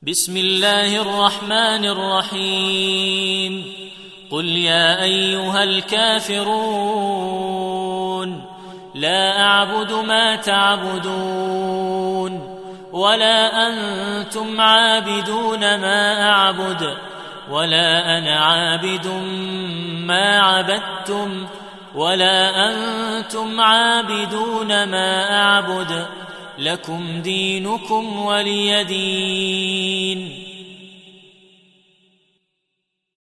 بسم الله الرحمن الرحيم. قل يا أيها الكافرون لا أعبد ما تعبدون ولا أنتم عابدون ما أعبد ولا أنا عابد ما عبدتم ولا أنتم عابدون ما أعبد لكم دينكم ولي دين.